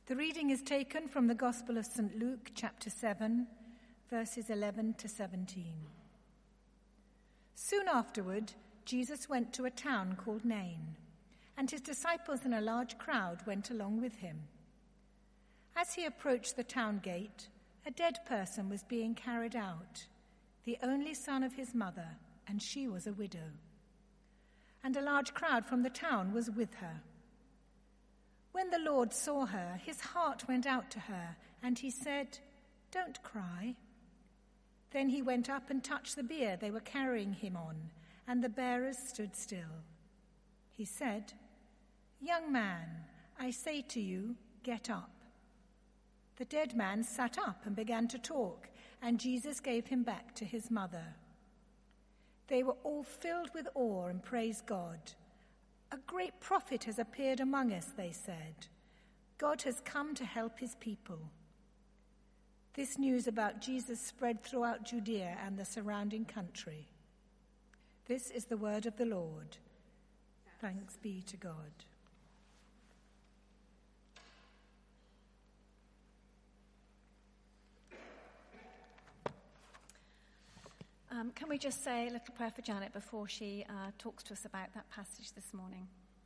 The reading is taken from the Gospel of St. Luke, chapter 7, verses 11 to 17. Soon afterward, Jesus went to a town called Nain, and his disciples and a large crowd went along with him. As he approached the town gate, a dead person was being carried out, the only son of his mother, and she was a widow. And a large crowd from the town was with her. When the Lord saw her, his heart went out to her, and he said, "Don't cry." Then he went up and touched the bier they were carrying him on, and the bearers stood still. He said, "Young man, I say to you, get up." The dead man sat up and began to talk, and Jesus gave him back to his mother. They were all filled with awe and praised God. "A great prophet has appeared among us," they said. "God has come to help his people." This news about Jesus spread throughout Judea and the surrounding country. This is the word of the Lord. Thanks be to God. Can we just say a little prayer for Janet before she talks to us about that passage this morning?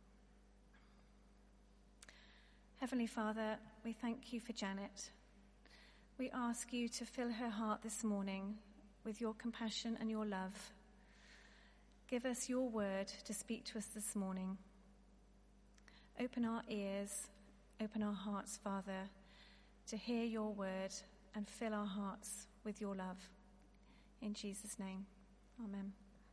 Heavenly Father, we thank you for Janet. We ask you to fill her heart this morning with your compassion and your love. Give us your word to speak to us this morning. Open our ears, open our hearts, Father, to hear your word and fill our hearts with your love. In Jesus' name, amen.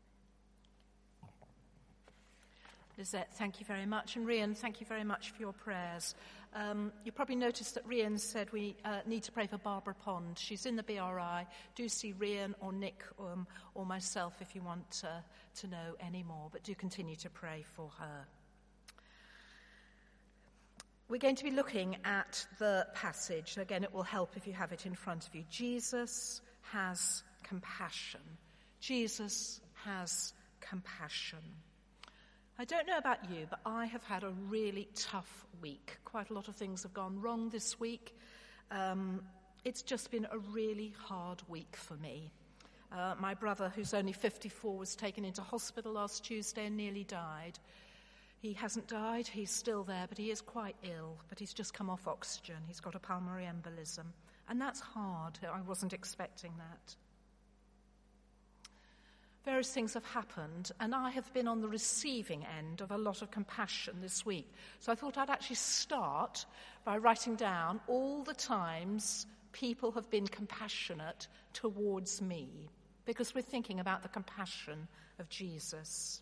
Lizette, thank you very much. And Rian, thank you very much for your prayers. You probably noticed that Rian said we need to pray for Barbara Pond. She's in the BRI. Do see Rian or Nick or myself if you want to know any more, but do continue to pray for her. We're going to be looking at the passage. Again, it will help if you have it in front of you. Jesus has compassion. Jesus has compassion. I don't know about you, but I have had a really tough week. Quite a lot of things have gone wrong this week. It's just been a really hard week for me. My brother, who's only 54, was taken into hospital last Tuesday and nearly died. He hasn't died, he's still there, but he is quite ill, but he's just come off oxygen. He's got a pulmonary embolism, and that's hard. I wasn't expecting that. Various things have happened, and I have been on the receiving end of a lot of compassion this week. So I thought I'd actually start by writing down all the times people have been compassionate towards me, because we're thinking about the compassion of Jesus.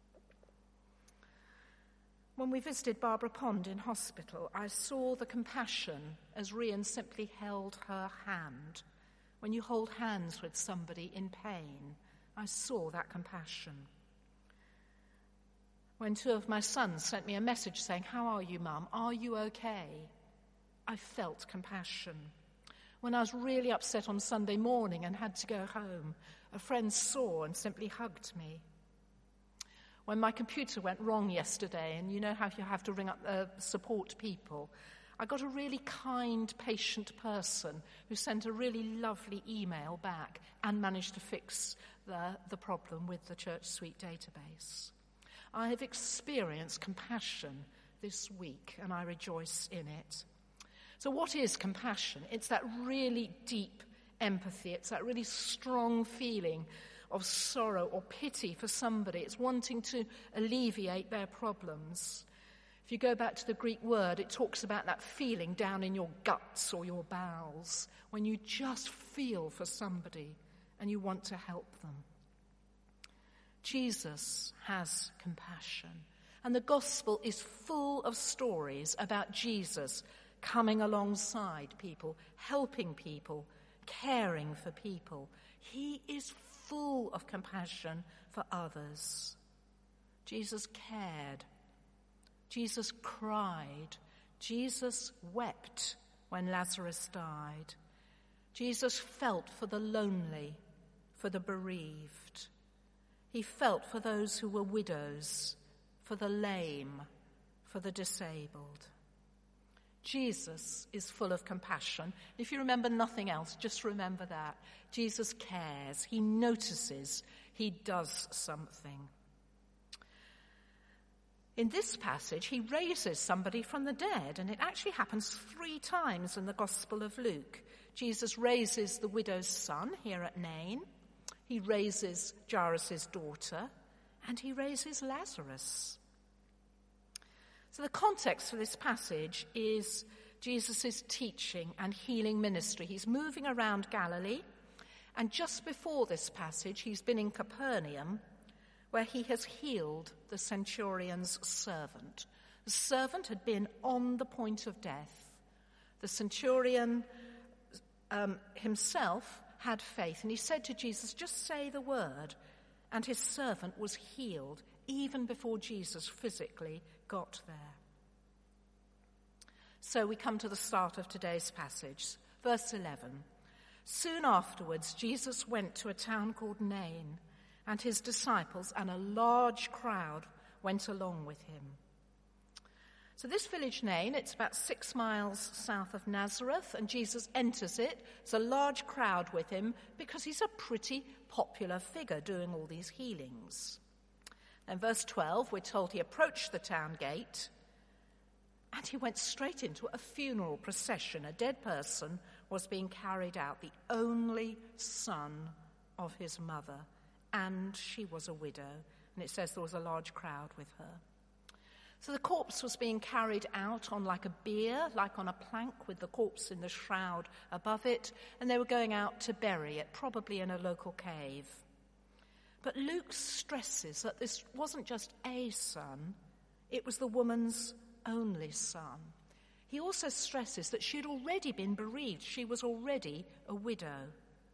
When we visited Barbara Pond in hospital, I saw the compassion as Rian simply held her hand. When you hold hands with somebody in pain, I saw that compassion. When two of my sons sent me a message saying, "How are you, Mum? Are you okay?" I felt compassion. When I was really upset on Sunday morning and had to go home, a friend saw and simply hugged me. When my computer went wrong yesterday, and you know how you have to ring up support people, I got a really kind, patient person who sent a really lovely email back and managed to fix the problem with the Church Suite database. I have experienced compassion this week, and I rejoice in it. So what is compassion? It's that really deep empathy. It's that really strong feeling of sorrow or pity for somebody. It's wanting to alleviate their problems. If you go back to the Greek word, it talks about that feeling down in your guts or your bowels, when you just feel for somebody and you want to help them. Jesus has compassion. And the gospel is full of stories about Jesus coming alongside people, helping people, caring for people. He is full of compassion for others. Jesus cared. Jesus cried. Jesus wept when Lazarus died. Jesus felt for the lonely, for the bereaved. He felt for those who were widows, for the lame, for the disabled. Jesus is full of compassion. If you remember nothing else, just remember that. Jesus cares. He notices. He does something. In this passage, he raises somebody from the dead, and it actually happens 3 times in the Gospel of Luke. Jesus raises the widow's son here at Nain. He raises Jairus' daughter, and he raises Lazarus. So the context for this passage is Jesus' teaching and healing ministry. He's moving around Galilee, and just before this passage, he's been in Capernaum, where he has healed the centurion's servant. The servant had been on the point of death. The centurion himself had faith, and he said to Jesus, just say the word, and his servant was healed even before Jesus physically got there. So we come to the start of today's passage, verse 11. Soon afterwards, Jesus went to a town called Nain, and his disciples and a large crowd went along with him. So this village Nain, it's about 6 miles south of Nazareth, and Jesus enters it. There's a large crowd with him because he's a pretty popular figure doing all these healings. Then verse 12, we're told he approached the town gate, and he went straight into a funeral procession. A dead person was being carried out, the only son of his mother, and she was a widow. And it says there was a large crowd with her. So the corpse was being carried out on like a bier, like on a plank with the corpse in the shroud above it, and they were going out to bury it, probably in a local cave. But Luke stresses that this wasn't just a son, it was the woman's only son. He also stresses that she had already been bereaved. She was already a widow.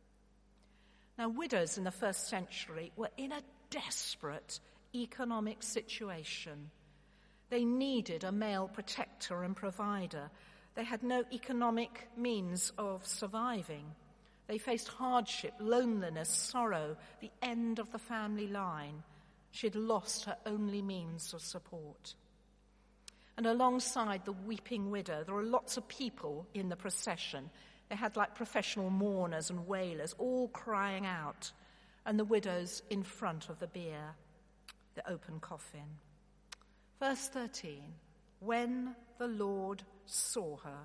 Now, widows in the first century were in a desperate economic situation. They needed a male protector and provider. They had no economic means of surviving. They faced hardship, loneliness, sorrow, the end of the family line. She had lost her only means of support. And alongside the weeping widow, there were lots of people in the procession. They had like professional mourners and wailers, all crying out, and the widow's in front of the bier, the open coffin. Verse 13, when the Lord saw her,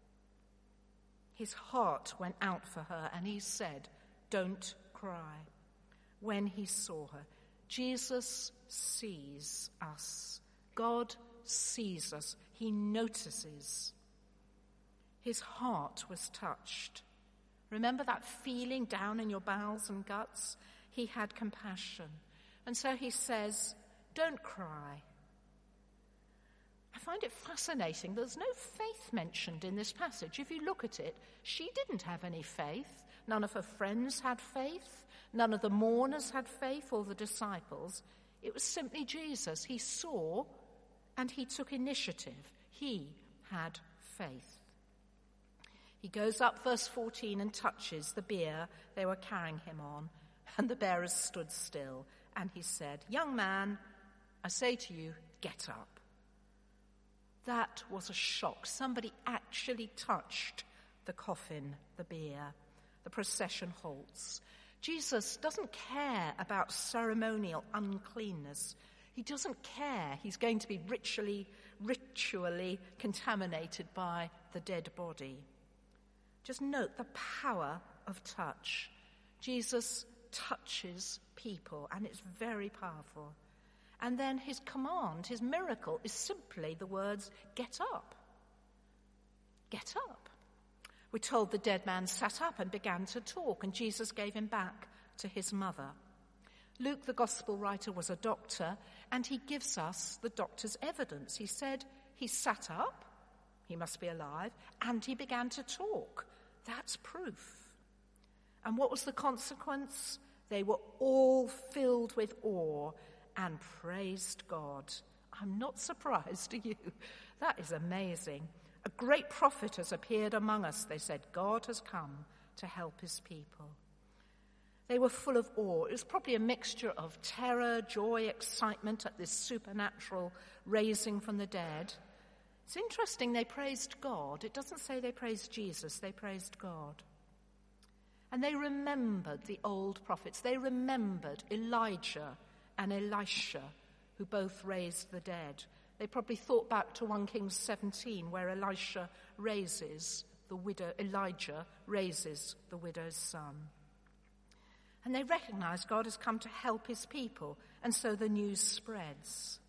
his heart went out for her, and he said, don't cry. When he saw her, Jesus sees us. God sees us. He notices. His heart was touched. Remember that feeling down in your bowels and guts? He had compassion. And so he says, don't cry. I find it fascinating. There's no faith mentioned in this passage. If you look at it, she didn't have any faith. None of her friends had faith. None of the mourners had faith, or the disciples. It was simply Jesus. He saw and he took initiative. He had faith. He goes up, verse 14, and touches the bier they were carrying him on, and the bearers stood still. And he said, young man, I say to you, get up. That was a shock. Somebody actually touched the coffin, the bier. The procession halts. Jesus doesn't care about ceremonial uncleanness. He doesn't care he's going to be ritually contaminated by the dead body. Just note the power of touch. Jesus touches people, and it's very powerful. And then his command, his miracle, is simply the words, get up. Get up. We're told the dead man sat up and began to talk, and Jesus gave him back to his mother. Luke, the gospel writer, was a doctor, and he gives us the doctor's evidence. He said he sat up, he must be alive, and he began to talk. That's proof. And what was the consequence? They were all filled with awe and praised God. I'm not surprised, are you? That is amazing. A great prophet has appeared among us, they said. God has come to help his people. They were full of awe. It was probably a mixture of terror, joy, excitement at this supernatural raising from the dead. It's interesting, they praised God. It doesn't say they praised Jesus, they praised God. And they remembered the old prophets. They remembered Elijah and Elisha, who both raised the dead. They probably thought back to 1 Kings 17, where Elijah raises the widow's son. And they recognize God has come to help his people, and so the news spreads.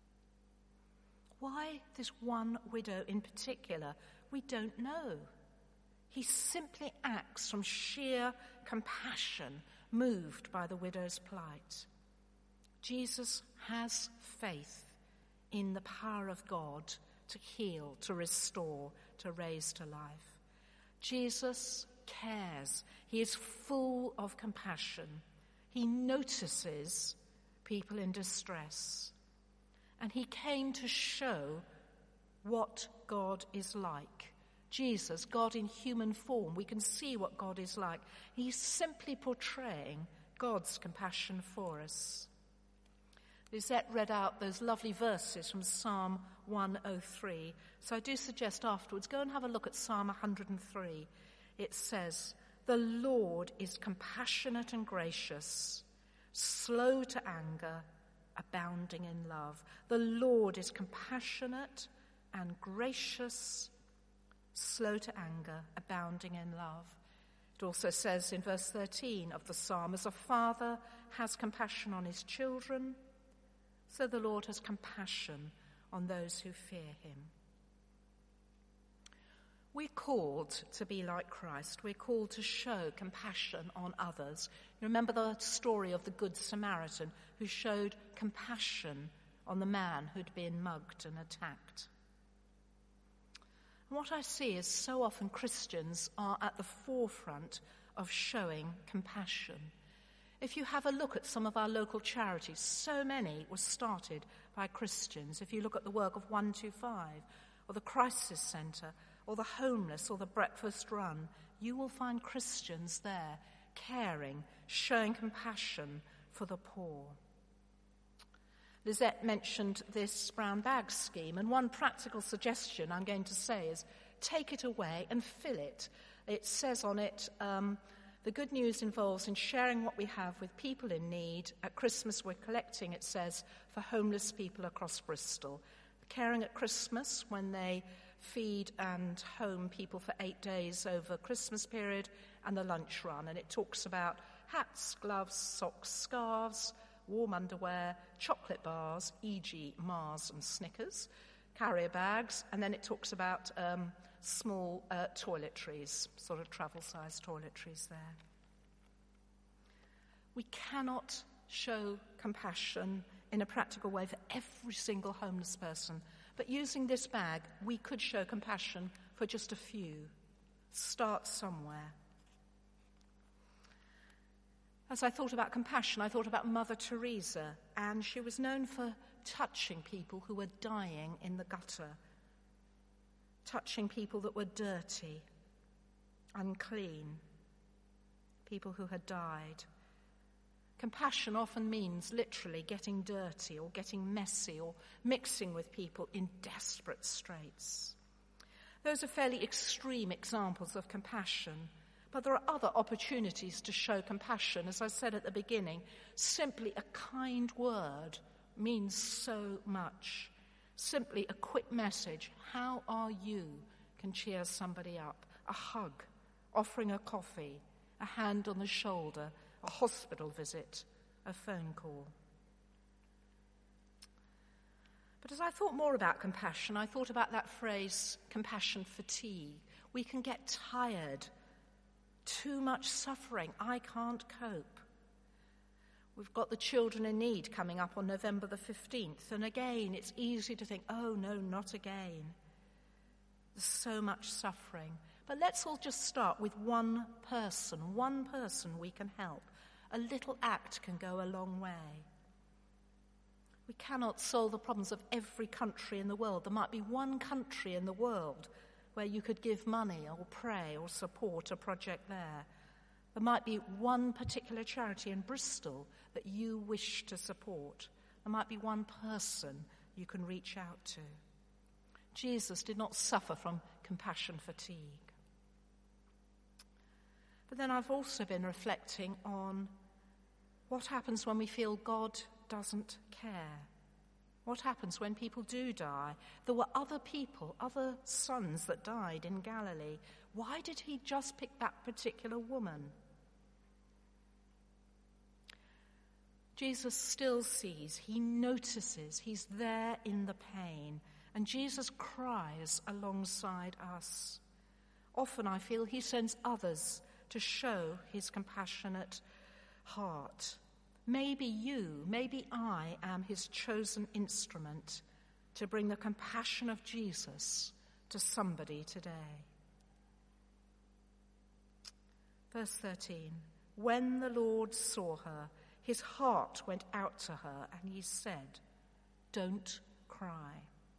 Why this one widow in particular, we don't know. He simply acts from sheer compassion, moved by the widow's plight. Jesus has faith in the power of God to heal, to restore, to raise to life. Jesus cares. He is full of compassion. He notices people in distress. And he came to show what God is like. Jesus, God in human form, we can see what God is like. He's simply portraying God's compassion for us. Lisette read out those lovely verses from Psalm 103. So I do suggest afterwards, go and have a look at Psalm 103. It says, "The Lord is compassionate and gracious, slow to anger, abounding in love." The Lord is compassionate and gracious, slow to anger, abounding in love. It also says in verse 13 of the psalm, "As a father has compassion on his children, so the Lord has compassion on those who fear him." We're called to be like Christ. We're called to show compassion on others. You remember the story of the Good Samaritan who showed compassion on the man who'd been mugged and attacked. And what I see is so often Christians are at the forefront of showing compassion. If you have a look at some of our local charities, so many were started by Christians. If you look at the work of 125 or the Crisis Centre or the homeless or the Breakfast Run, you will find Christians there caring, showing compassion for the poor. Lisette mentioned this brown bag scheme, and one practical suggestion I'm going to say is take it away and fill it. It says on it, the good news involves in sharing what we have with people in need. At Christmas we're collecting, it says, for homeless people across Bristol. Caring at Christmas when they feed and home people for 8 days over Christmas period, and the lunch run. And it talks about hats, gloves, socks, scarves, warm underwear, chocolate bars, e.g. Mars and Snickers, carrier bags, and then it talks about small toiletries, sort of travel-sized toiletries there. We cannot show compassion in a practical way for every single homeless person, but using this bag, we could show compassion for just a few. Start somewhere. As I thought about compassion, I thought about Mother Teresa, and she was known for touching people who were dying in the gutter, touching people that were dirty, unclean, people who had died. Compassion often means literally getting dirty or getting messy or mixing with people in desperate straits. Those are fairly extreme examples of compassion, but there are other opportunities to show compassion. As I said at the beginning, simply a kind word means so much. Simply a quick message, "How are you?" can cheer somebody up. A hug, offering a coffee, a hand on the shoulder, a hospital visit, a phone call. But as I thought more about compassion, I thought about that phrase, compassion fatigue. We can get tired. Too much suffering. I can't cope. We've got the Children in Need coming up on November the 15th. And again, it's easy to think, oh no, not again. There's so much suffering. But let's all just start with one person we can help. A little act can go a long way. We cannot solve the problems of every country in the world. There might be one country in the world where you could give money or pray or support a project there. There might be one particular charity in Bristol that you wish to support. There might be one person you can reach out to. Jesus did not suffer from compassion fatigue. But then I've also been reflecting on what happens when we feel God doesn't care. What happens when people do die? There were other people, other sons that died in Galilee. Why did he just pick that particular woman? Jesus still sees, he notices, he's there in the pain, and Jesus cries alongside us. Often I feel he sends others to show his compassionate heart. Maybe you, maybe I am his chosen instrument to bring the compassion of Jesus to somebody today. Verse 13, when the Lord saw her, his heart went out to her, and he said, "Don't cry."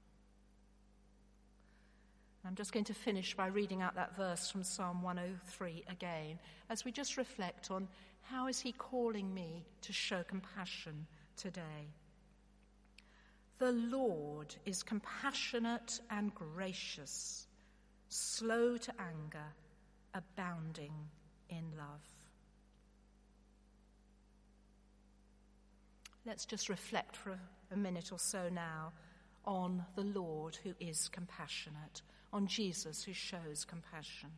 I'm just going to finish by reading out that verse from Psalm 103 again, as we just reflect on how is he calling me to show compassion today. The Lord is compassionate and gracious, slow to anger, abounding in love. Let's just reflect for a minute or so now on the Lord who is compassionate, on Jesus who shows compassion.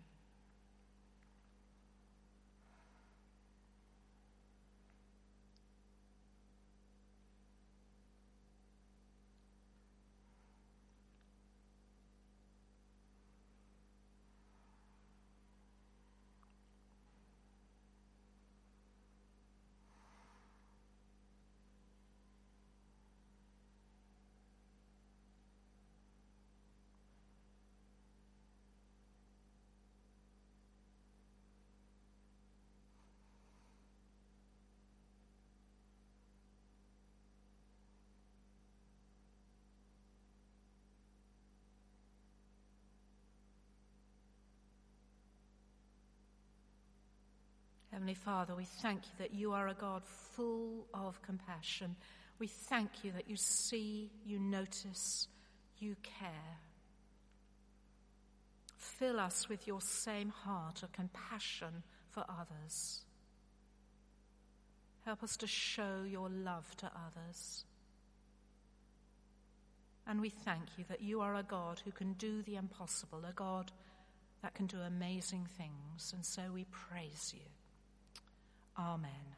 Heavenly Father, we thank you that you are a God full of compassion. We thank you that you see, you notice, you care. Fill us with your same heart of compassion for others. Help us to show your love to others. And we thank you that you are a God who can do the impossible, a God that can do amazing things. And so we praise you. Amen.